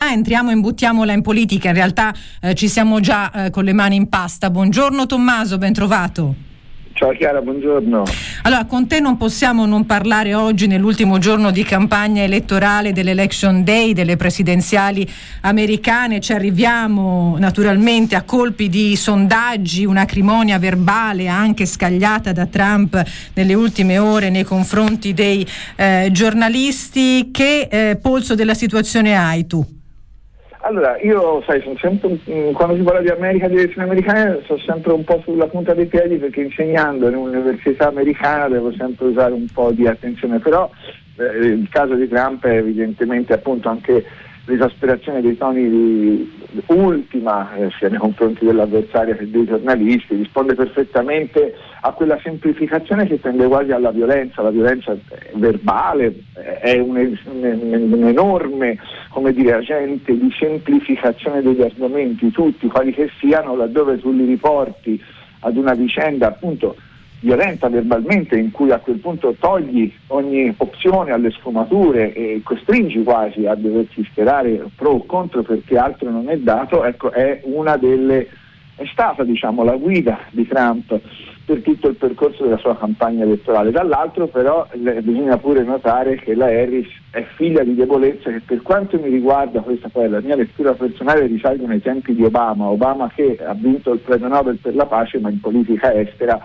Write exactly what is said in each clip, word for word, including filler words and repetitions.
attualità, entriamo e imbuttiamola in politica. In realtà eh, ci siamo già eh, con le mani in pasta. Buongiorno Tommaso, ben trovato. Ciao Chiara, buongiorno. Allora, con te non possiamo non parlare oggi, nell'ultimo giorno di campagna elettorale dell'Election Day, delle presidenziali americane. Ci arriviamo naturalmente a colpi di sondaggi, un'acrimonia verbale anche scagliata da Trump nelle ultime ore nei confronti dei eh, giornalisti. Che eh, polso della situazione hai tu? Allora, io sai, sono sempre, quando si parla di America, di elezioni americane, sono sempre un po' sulla punta dei piedi, perché insegnando in un'università americana devo sempre usare un po' di attenzione, però eh, il caso di Trump è evidentemente appunto anche l'esasperazione dei toni di ultima, eh, sia nei confronti dell'avversaria che dei giornalisti, risponde perfettamente a quella semplificazione che tende quasi alla violenza. La violenza verbale è un, un, un enorme, come dire, agente di semplificazione degli argomenti, tutti quali che siano, laddove tu li riporti ad una vicenda appunto violenta verbalmente, in cui a quel punto togli ogni opzione alle sfumature e costringi quasi a doversi schierare pro o contro perché altro non è dato. Ecco, è una delle è stata diciamo la guida di Trump per tutto il percorso della sua campagna elettorale. Dall'altro però le, bisogna pure notare che la Harris è figlia di debolezze che, per quanto mi riguarda, questa poi è la mia lettura personale, risalgono ai tempi di Obama Obama che ha vinto il premio Nobel per la pace, ma in politica estera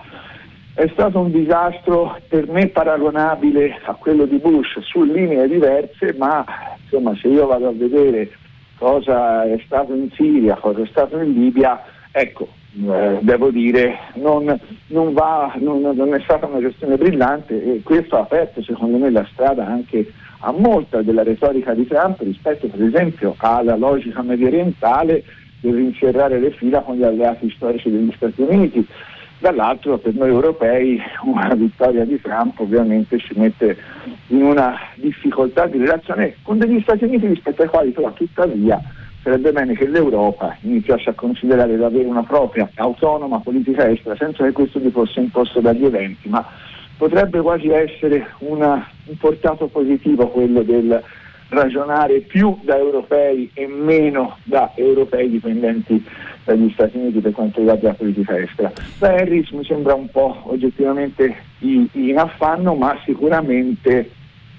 è stato un disastro per me paragonabile a quello di Bush su linee diverse, ma insomma se io vado a vedere cosa è stato in Siria, cosa è stato in Libia, ecco, eh, devo dire non, non, va, non, non è stata una gestione brillante, e questo ha aperto secondo me la strada anche a molta della retorica di Trump rispetto per esempio alla logica mediorientale del rinserrare le fila con gli alleati storici degli Stati Uniti. Dall'altro per noi europei una vittoria di Trump ovviamente ci mette in una difficoltà di relazione con degli Stati Uniti rispetto ai quali però tuttavia sarebbe bene che l'Europa iniziasse a considerare di avere una propria autonoma politica estera senza che questo gli fosse imposto dagli eventi, ma potrebbe quasi essere una, un portato positivo quello del ragionare più da europei e meno da europei dipendenti dagli Stati Uniti per quanto riguarda la politica estera. La Harris mi sembra un po' oggettivamente in affanno, ma sicuramente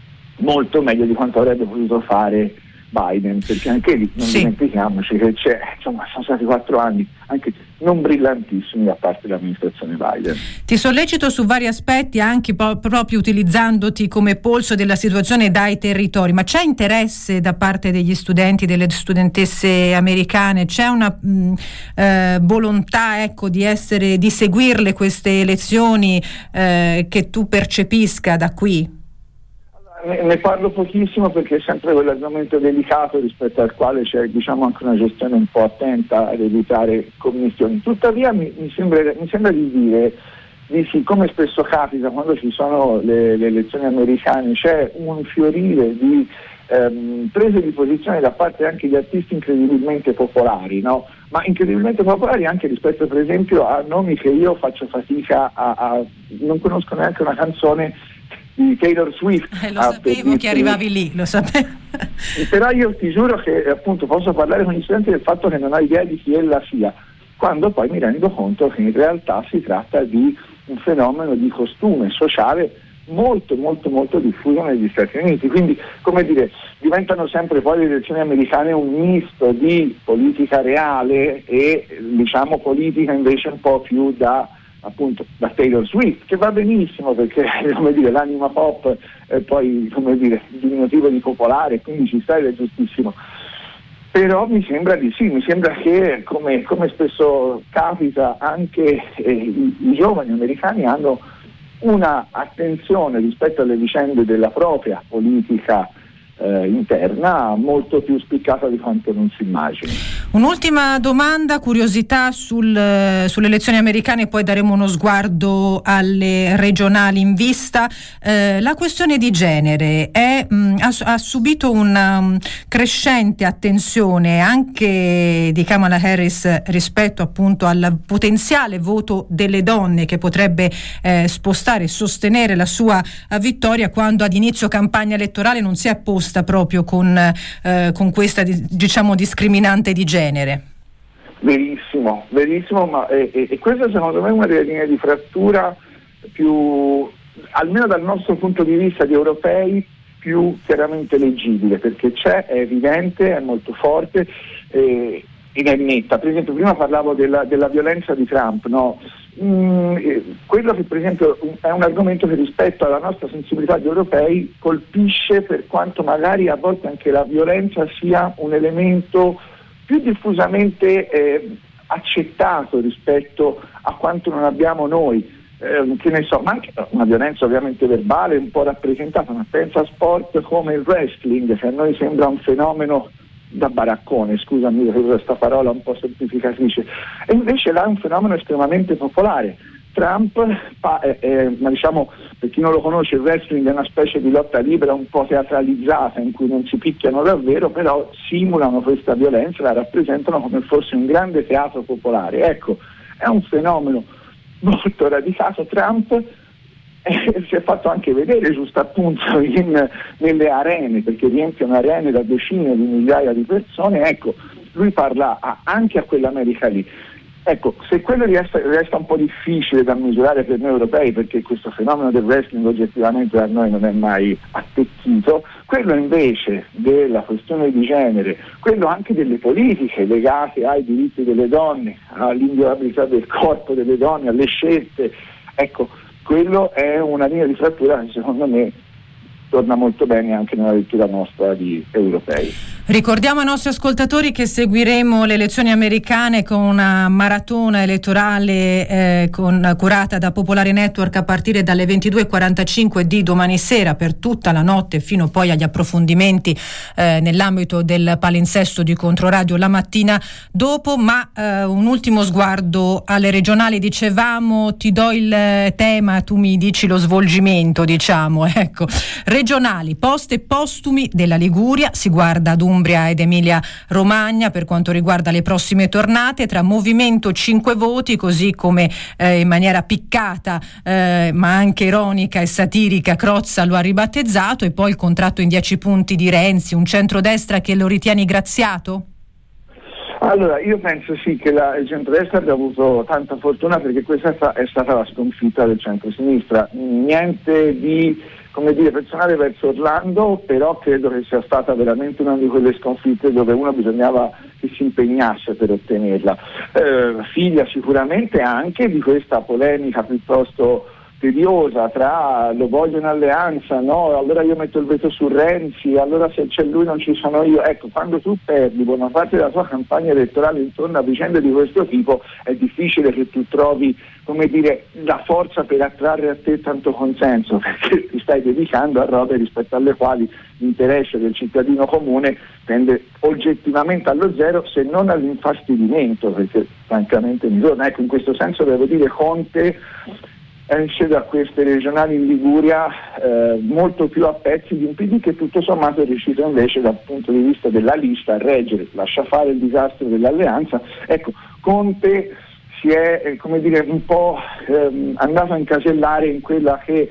molto meglio di quanto avrebbe potuto fare Biden, perché anche lì non sì. dimentichiamoci che c'è, insomma, sono stati quattro anni anche non brillantissimi da parte dell'amministrazione Biden. Ti sollecito su vari aspetti, anche po- proprio utilizzandoti come polso della situazione dai territori, ma c'è interesse da parte degli studenti, delle studentesse americane, c'è una mh, eh, volontà ecco di essere, di seguirle queste elezioni eh, che tu percepisca da qui? Ne parlo pochissimo perché è sempre quell'argomento delicato rispetto al quale c'è diciamo anche una gestione un po' attenta ad evitare commissioni. Tuttavia mi, mi, sembra, mi sembra di dire di sì, come spesso capita quando ci sono le, le elezioni americane, c'è un fiorire di ehm, prese di posizione da parte anche di artisti incredibilmente popolari, no? Ma incredibilmente popolari anche rispetto per esempio a nomi che io faccio fatica a, a non conosco neanche una canzone di Taylor Swift. Eh, lo sapevo che arrivavi lì, lo sapevo. Però io ti giuro che appunto posso parlare con gli studenti del fatto che non ho idea di chi ella sia, quando poi mi rendo conto che in realtà si tratta di un fenomeno di costume sociale molto molto molto diffuso negli Stati Uniti, quindi come dire diventano sempre poi le elezioni americane un misto di politica reale e diciamo politica invece un po' più da appunto da Taylor Swift, che va benissimo perché come dire l'anima pop è poi come dire il diminutivo di popolare, quindi ci sta ed è giustissimo. Però mi sembra di sì, mi sembra che come, come spesso capita anche eh, i, i giovani americani hanno una attenzione rispetto alle vicende della propria politica eh, interna molto più spiccata di quanto non si immagini. Un'ultima domanda, curiosità sul, sulle elezioni americane, poi daremo uno sguardo alle regionali in vista. Eh, la questione di genere è, mh, ha, ha subito una um, crescente attenzione anche di Kamala Harris rispetto appunto al potenziale voto delle donne che potrebbe eh, spostare e sostenere la sua uh, vittoria, quando ad inizio campagna elettorale non si è apposta proprio con, eh, con questa diciamo discriminante di genere. Verissimo, verissimo, ma e, e, e questa secondo me è una delle linee di frattura più, almeno dal nostro punto di vista di europei, più chiaramente leggibile, perché c'è, è evidente, è molto forte eh, ed è netta. Per esempio prima parlavo della, della violenza di Trump, no? Mm, eh, quello che per esempio è un argomento che rispetto alla nostra sensibilità di europei colpisce, per quanto magari a volte anche la violenza sia un elemento più diffusamente eh, accettato rispetto a quanto non abbiamo noi, eh, che ne so, ma anche una violenza ovviamente verbale un po' rappresentata, ma pensa a sport come il wrestling, che a noi sembra un fenomeno da baraccone, scusami questa parola un po' semplificatrice, e invece là è un fenomeno estremamente popolare. Trump, pa, eh, eh, ma diciamo, per chi non lo conosce, il wrestling è una specie di lotta libera un po' teatralizzata, in cui non si picchiano davvero, però simulano questa violenza, la rappresentano come fosse un grande teatro popolare. Ecco, è un fenomeno molto radicato. Trump eh, si è fatto anche vedere giusto appunto in, nelle arene, perché riempiono arene da decine di migliaia di persone. Ecco, lui parla a, anche a quell'America lì. Ecco, se quello resta, resta un po' difficile da misurare per noi europei, perché questo fenomeno del wrestling oggettivamente da noi non è mai attecchito, quello invece della questione di genere, quello anche delle politiche legate ai diritti delle donne, all'inviolabilità del corpo delle donne, alle scelte, ecco, quello è una linea di frattura che secondo me torna molto bene anche nella lettura nostra di europei. Ricordiamo ai nostri ascoltatori che seguiremo le elezioni americane con una maratona elettorale eh, con, curata da Popolare Network a partire dalle ventidue e quarantacinque di domani sera per tutta la notte, fino poi agli approfondimenti eh, nell'ambito del palinsesto di Controradio la mattina dopo. Ma eh, un ultimo sguardo alle regionali. Dicevamo, ti do il tema, tu mi dici lo svolgimento, diciamo, ecco. Regionali, post e postumi della Liguria, si guarda ad Umbria ed Emilia Romagna per quanto riguarda le prossime tornate, tra Movimento cinque Voti, così come eh, in maniera piccata eh, ma anche ironica e satirica Crozza lo ha ribattezzato, e poi il contratto in dieci punti di Renzi, un centrodestra che lo ritieni graziato? Allora, io penso sì che la, il centrodestra abbia avuto tanta fortuna, perché questa è stata la sconfitta del centrosinistra. Niente di, come dire, personale verso Orlando, però credo che sia stata veramente una di quelle sconfitte dove uno bisognava che si impegnasse per ottenerla. Eh, figlia sicuramente anche di questa polemica piuttosto tediosa tra lo voglio in alleanza, no, allora io metto il veto su Renzi, allora se c'è lui non ci sono io. Ecco, quando tu perdi buona parte della tua campagna elettorale intorno a vicende di questo tipo, è difficile che tu trovi, come dire, la forza per attrarre a te tanto consenso, perché ti stai dedicando a robe rispetto alle quali l'interesse del cittadino comune tende oggettivamente allo zero, se non all'infastidimento, perché francamente mi torna. Ecco, in questo senso devo dire Conte esce da queste regionali in Liguria eh, molto più a pezzi di un P D che tutto sommato è riuscito invece dal punto di vista della lista a reggere, lascia fare il disastro dell'alleanza. Ecco, Conte si è eh, come dire un po' ehm, andato a incasellare in quella che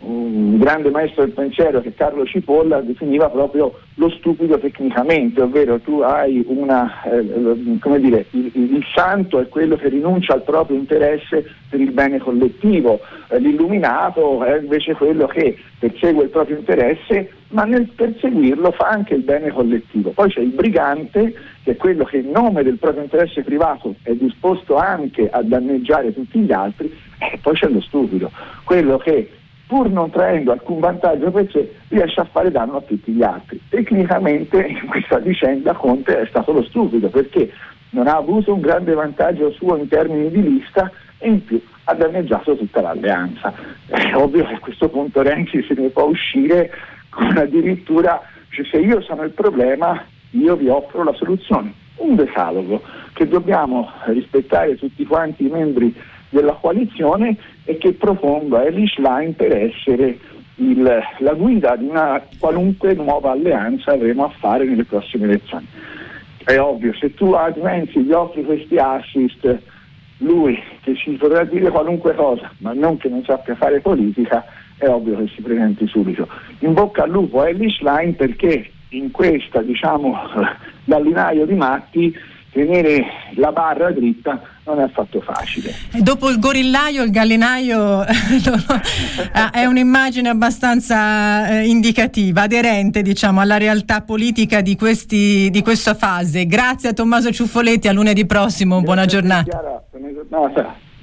un grande maestro del pensiero, che Carlo Cipolla definiva proprio lo stupido tecnicamente, ovvero tu hai una, eh, come dire, il, il santo è quello che rinuncia al proprio interesse per il bene collettivo, eh, l'illuminato è invece quello che persegue il proprio interesse, ma nel perseguirlo fa anche il bene collettivo. Poi c'è il brigante, che è quello che in nome del proprio interesse privato è disposto anche a danneggiare tutti gli altri, e poi c'è lo stupido, quello che pur non traendo alcun vantaggio per sé riesce a fare danno a tutti gli altri. Tecnicamente in questa vicenda Conte è stato lo stupido, perché non ha avuto un grande vantaggio suo in termini di lista e in più ha danneggiato tutta l'alleanza. È ovvio che a questo punto Renzi se ne può uscire con addirittura, cioè, se io sono il problema io vi offro la soluzione, un decalogo che dobbiamo rispettare tutti quanti i membri della coalizione e che propongo a Elly Schlein per essere il, la guida di una qualunque nuova alleanza avremo a fare nelle prossime elezioni. È ovvio, se tu a Renzi gli offri questi assist, lui che ci potrà dire qualunque cosa, ma non che non sappia fare politica, è ovvio che si presenti subito. In bocca al lupo a Elly Schlein, perché in questa, diciamo, dall'inaio di matti, tenere la barra dritta non è affatto facile. E dopo il gorillaio, il gallinaio è un'immagine abbastanza eh, indicativa, aderente, diciamo, alla realtà politica di questi di questa fase. Grazie a Tommaso Ciuffoletti, a lunedì prossimo, buona giornata. Chiara, buona giornata.